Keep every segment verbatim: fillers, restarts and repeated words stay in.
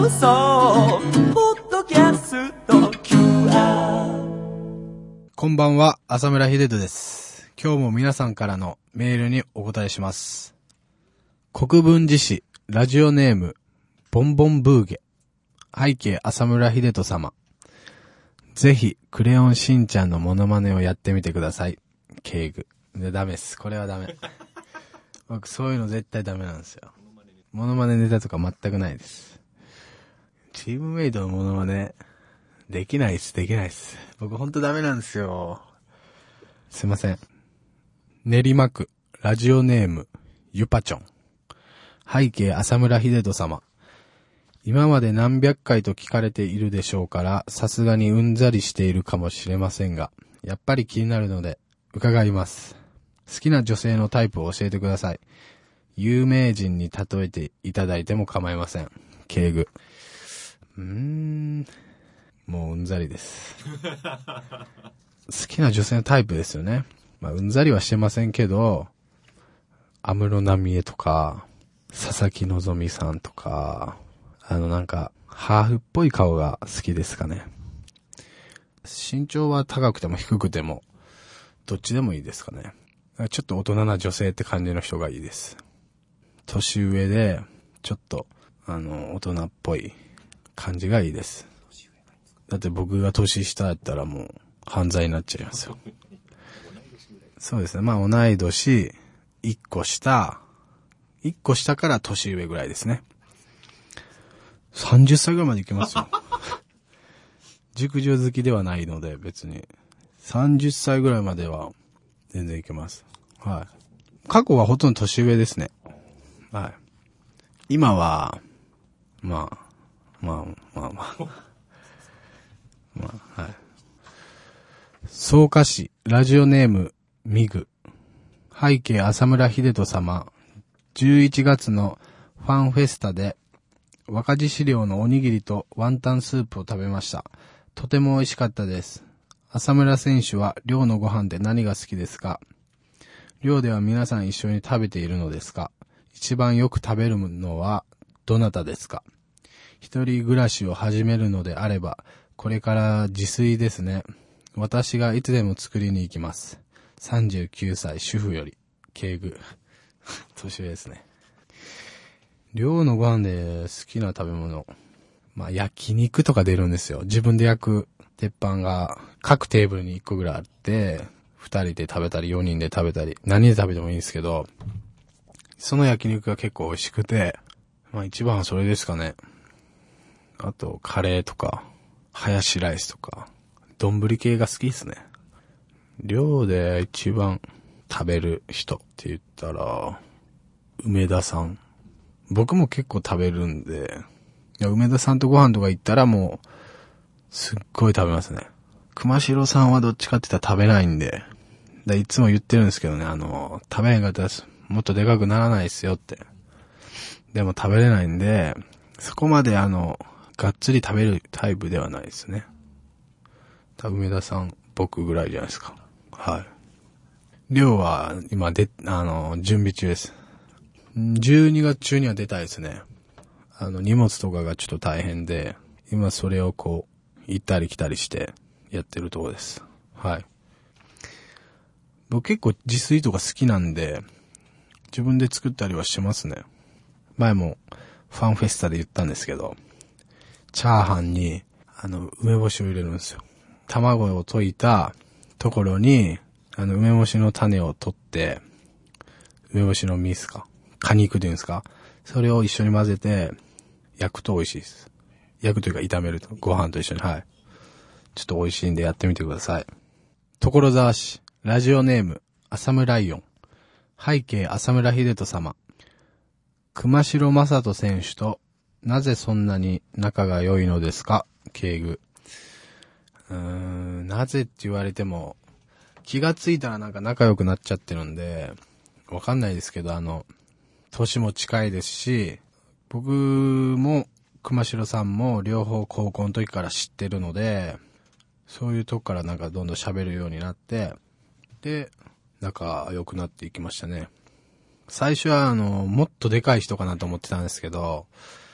放送ポッドキャスト キューアール。 こんばんは、浅村秀人です。今日も皆さんからのメールにお答えします。国分寺市ラジオネームボンボンブーゲ。背景浅村秀人様。ぜひクレヨンしんちゃんのモノマネをやってみてください。敬具。で、ダメです。これはダメ。僕そういうの絶対ダメなんですよ。モノマネネタとか全くないです。チームメイトのモノマネできないっす、できないっす。僕ほんとダメなんですよ。すいません。練馬区ラジオネームゆぱちょん。背景浅村秀人様。今まで何百回と聞かれているでしょうから、さすがにうんざりしているかもしれませんが、やっぱり気になるので伺います。好きな女性のタイプを教えてください。有名人に例えていただいても構いません。敬具。うーん、もううんざりです。好きな女性のタイプですよね。まあ、うんざりはしてませんけど、安室奈美恵とか、佐々木希さんとか、あのなんか、ハーフっぽい顔が好きですかね。身長は高くても低くても、どっちでもいいですかね。ちょっと大人な女性って感じの人がいいです。年上で、ちょっと、あの、大人っぽい感じがいいです。だって僕が年下だったらもう犯罪になっちゃいますよ。そうですね。まあ同い年、一個下、一個下から年上ぐらいですね。さんじゅっさいぐらいまでいけますよ。熟女好きではないので別に。さんじゅっさいぐらいまでは全然いけます。はい。過去はほとんど年上ですね。はい。今は、まあ、まあ、まあまあ。まあ、はい。草加市ラジオネームミグ。背景浅村秀人様。じゅういちがつのファンフェスタで若獅子寮のおにぎりとワンタンスープを食べました。とても美味しかったです。浅村選手は寮のご飯で何が好きですか？寮では皆さん一緒に食べているのですか？一番よく食べるのはどなたですか？一人暮らしを始めるのであれば、これから自炊ですね。私がいつでも作りに行きます。さんじゅうきゅうさい主婦より、敬具。年上ですね。寮のご飯で好きな食べ物。まあ焼肉とか出るんですよ。自分で焼く鉄板が各テーブルにいっこぐらいあって、二人で食べたりよにんで食べたり、何で食べてもいいんですけど、その焼肉が結構美味しくて、まあ一番はそれですかね。あとカレーとか、ハヤシライスとか、丼系が好きですね。寮で一番食べる人って言ったら、梅田さん。僕も結構食べるんで、いや梅田さんとご飯とか行ったらもう、すっごい食べますね。熊代さんはどっちかって言ったら食べないんで、だいつも言ってるんですけどね、あの、食べへんかったらもっとでかくならないですよって。でも食べれないんで、そこまであの、がっつり食べるタイプではないですね。多分梅田さん、僕ぐらいじゃないですか。はい。寮は今で、あの、準備中です。じゅうにがつ中には出たいですね。あの、荷物とかがちょっと大変で、今それをこう、行ったり来たりしてやってるところです。はい。僕結構自炊とか好きなんで、自分で作ったりはしてますね。前もファンフェスタで言ったんですけど、チャーハンに、あの、梅干しを入れるんですよ。卵を溶いたところに、あの、梅干しの種を取って、梅干しの実ですか？果肉っていうんですか？それを一緒に混ぜて、焼くと美味しいです。焼くというか炒めると、ご飯と一緒に、はい。ちょっと美味しいんでやってみてください。所沢市、ラジオネーム、浅村ライオン。背景、浅村秀人様。熊代正人選手と、なぜそんなに仲が良いのですか？敬具。うーん、なぜって言われても、気がついたらなんか仲良くなっちゃってるんで、わかんないですけど、あの、年も近いですし、僕も熊代さんも両方高校の時から知ってるので、そういうとこからなんかどんどん喋るようになって、で、仲良くなっていきましたね。最初はあの、もっとでかい人かなと思ってたんですけど、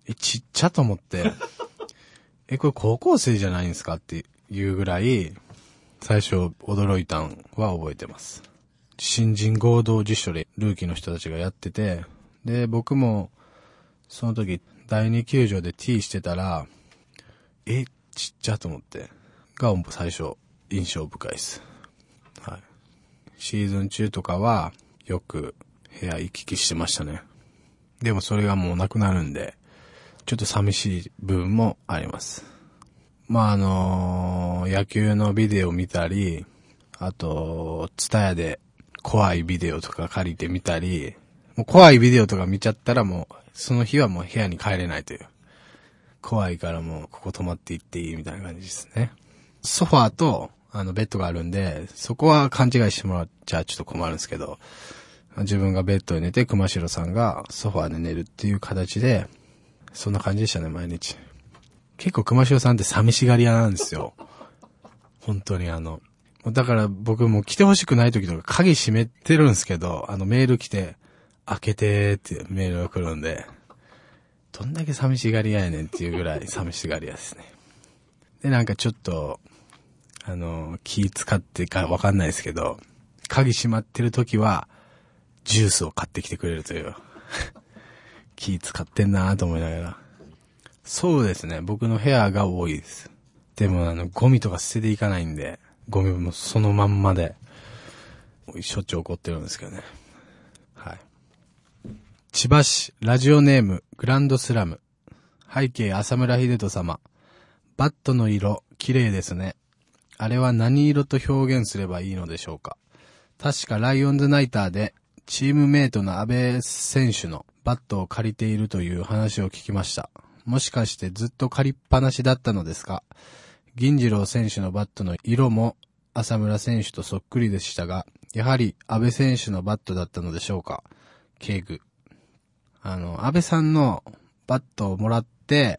え、ちっちゃと思って、え、これ高校生じゃないんですかっていうぐらい、最初驚いたんは覚えてます。新人合同辞書でルーキーの人たちがやってて、で、僕も、その時、だいに球場でティーしてたら、え、ちっちゃと思って、が最初、印象深いです。はい。シーズン中とかは、よく部屋行き来してましたね。でもそれがもうなくなるんで、ちょっと寂しい部分もあります。まあ、あのー、野球のビデオ見たり、あと、ツタヤで怖いビデオとか借りてみたり、もう怖いビデオとか見ちゃったらもう、その日はもう部屋に帰れないという。怖いからもうここ泊まっていっていいみたいな感じですね。ソファーと、あの、ベッドがあるんで、そこは勘違いしてもらっちゃちょっと困るんですけど、自分がベッドで寝て、熊代さんがソファーで寝るっていう形で、そんな感じでしたね、毎日。結構熊代さんって寂しがり屋なんですよ。本当にあの、だから僕も来てほしくない時とか鍵閉めてるんですけど、あのメール来て、開けてってメールが来るんで、どんだけ寂しがり屋やねんっていうぐらい寂しがり屋ですね。で、なんかちょっと、あの、気使ってかわかんないですけど、鍵閉まってる時は、ジュースを買ってきてくれるという。気使ってんなぁと思いながら。そうですね、僕の部屋が多いです。でもあの、ゴミとか捨てていかないんで、ゴミもそのまんまで、しょっちゅう怒ってるんですけどね。はい。千葉市ラジオネームグランドスラム。背景浅村秀人様。バットの色綺麗ですね。あれは何色と表現すればいいのでしょうか。確かライオンズナイターでチームメイトの阿部選手のバットを借りているという話を聞きました。もしかしてずっと借りっぱなしだったのですか。銀次郎選手のバットの色も浅村選手とそっくりでしたが、やはり阿部選手のバットだったのでしょうか。敬具。あの、安倍さんのバットをもらって、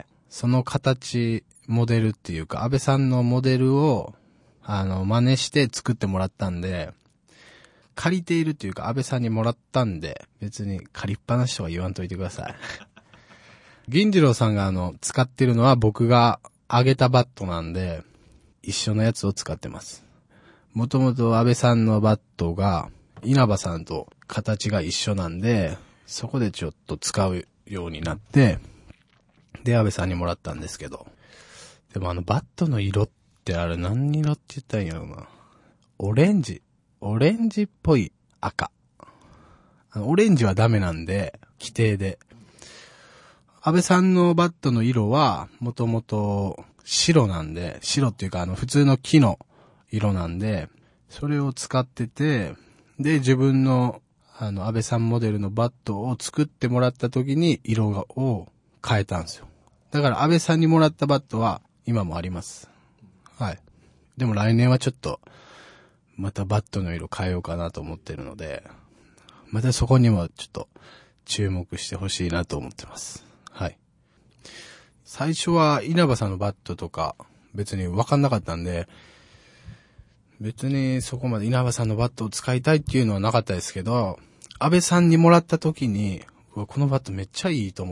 その形、モデルっていうか、安倍さんのモデルを、あの、真似して作ってもらったんで、借りているっていうか、安倍さんにもらったんで、別に借りっぱなしとは言わんといてください。銀次郎さんがあの、使ってるのは僕があげたバットなんで、一緒のやつを使ってます。もともと安倍さんのバットが、稲葉さんと形が一緒なんで、そこでちょっと使うようになって、で、安倍さんにもらったんですけど。でもあのバットの色ってあれ何色って言ったらいいんやろな。オレンジ。オレンジっぽい赤。あのオレンジはダメなんで、規定で。安倍さんのバットの色は、もともと白なんで、白っていうかあの普通の木の色なんで、それを使ってて、で、自分のあの安倍さんモデルのバットを作ってもらった時に色を変えたんですよ。だから安倍さんにもらったバットは今もあります。はい。でも来年はちょっと、またバットの色変えようかなと思ってるので、またそこにもちょっと注目してほしいなと思ってます。はい。最初は稲葉さんのバットとか別に分かんなかったんで、別にそこまで稲葉さんのバットを使いたいっていうのはなかったですけど、安倍さんにもらった時に、このバットめっちゃいいと思って、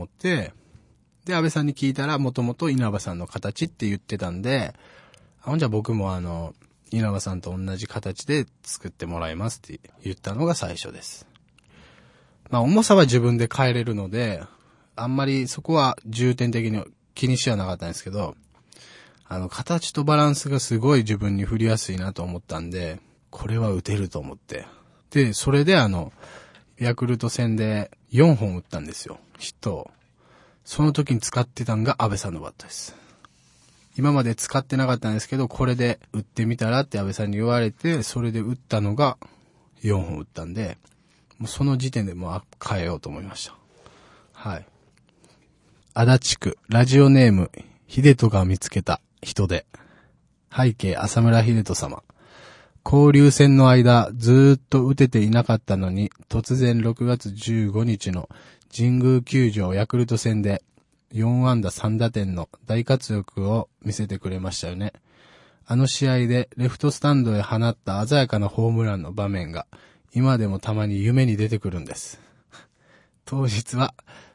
で、安倍さんに聞いたらもともと稲葉さんの形って言ってたんで、ほんじゃ僕もあの、稲葉さんと同じ形で作ってもらいますって言ったのが最初です。まあ重さは自分で変えれるので、あんまりそこは重点的に気にしはなかったんですけど、あの形とバランスがすごい自分に振りやすいなと思ったんで、これは打てると思って。で、それであの、ヤクルト戦でよんほん打ったんですよ。ヒットを。その時に使ってたのが安倍さんのバットです。今まで使ってなかったんですけど、これで打ってみたらって安倍さんに言われて、それで打ったのがよんほん打ったんで、もうその時点でもう変えようと思いました。はい。足立区、ラジオネーム、秀人が見つけた人で、背景、浅村秀人様。交流戦の間、ずーっと打てていなかったのに、突然ろくがつじゅうごにちの神宮球場ヤクルト戦で、よんあんださんだてんの大活躍を見せてくれましたよね。あの試合でレフトスタンドへ放った鮮やかなホームランの場面が今でもたまに夢に出てくるんです。当日は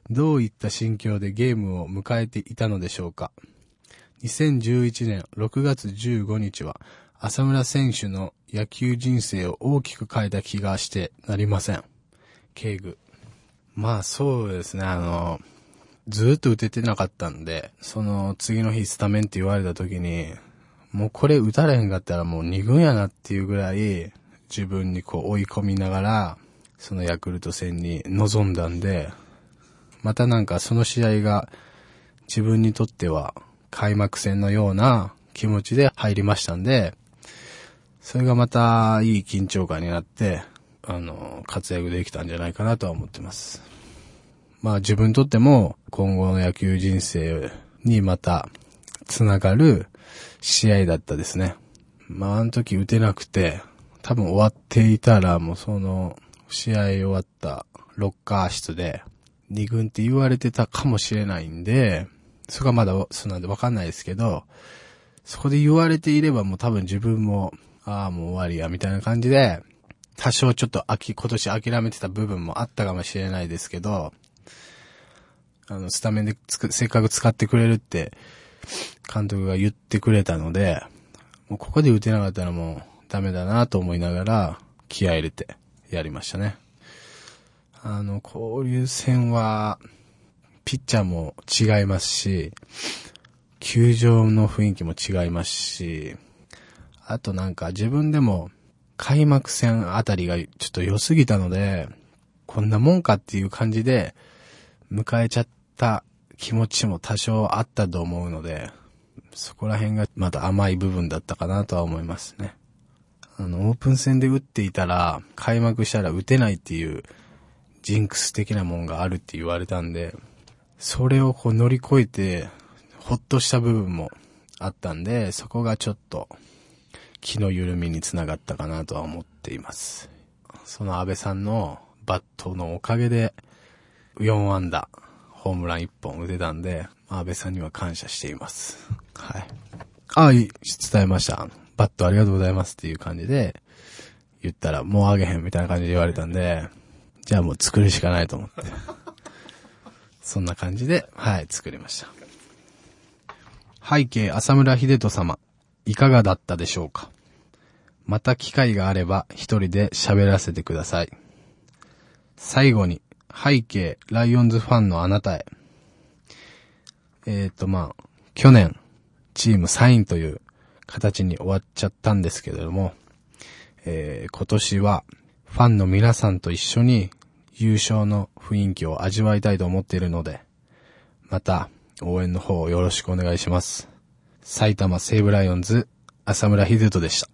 どういった心境でゲームを迎えていたのでしょうか。にせんじゅういちねんろくがつじゅうごにちは浅村選手の野球人生を大きく変えた気がしてなりません。敬具。まあそうですね、あの、ずーっと打ててなかったんで、その次の日スタメンって言われた時に、もうこれ打たれへんかったらもうに軍やなっていうぐらい自分にこう追い込みながら、そのヤクルト戦に臨んだんで、またなんかその試合が自分にとっては開幕戦のような気持ちで入りましたんで、それがまたいい緊張感になって、あの、活躍できたんじゃないかなとは思ってます。まあ自分にとっても今後の野球人生にまたつながる試合だったですね。まああの時打てなくて、多分終わっていたらもうその試合終わったロッカー室でに軍って言われてたかもしれないんで、そこはまだそうなんでわかんないですけど、そこで言われていればもう多分自分も、ああもう終わりやみたいな感じで、多少ちょっと秋、今年諦めてた部分もあったかもしれないですけど、あの、スタメンでつく、せっかく使ってくれるって、監督が言ってくれたので、もうここで打てなかったらもうダメだなと思いながら、気合い入れてやりましたね。あの、交流戦は、ピッチャーも違いますし、球場の雰囲気も違いますし、あとなんか自分でも開幕戦あたりがちょっと良すぎたので、こんなもんかっていう感じで迎えちゃった気持ちも多少あったと思うので、そこら辺がまだ甘い部分だったかなとは思いますね。あの、オープン戦で打っていたら、開幕したら打てないっていうジンクス的なもんがあるって言われたんで、それをこう乗り越えて、ほっとした部分もあったんで、そこがちょっと気の緩みにつながったかなとは思っています。その安倍さんのバットのおかげでよん安打、ホームランいっぽん打てたんで、安倍さんには感謝しています。はい。ああ、いい、伝えました。バットありがとうございますっていう感じで言ったら、もうあげへんみたいな感じで言われたんで、じゃあもう作るしかないと思って。そんな感じで、はい、作りました。背景浅村秀人様、いかがだったでしょうか。また機会があれば一人で喋らせてください。最後に、背景ライオンズファンのあなたへ。えーとまあ、去年、チームサインという形に終わっちゃったんですけれども、えー、今年はファンの皆さんと一緒に優勝の雰囲気を味わいたいと思っているので、また応援の方よろしくお願いします。埼玉西武ライオンズ浅村秀人でした。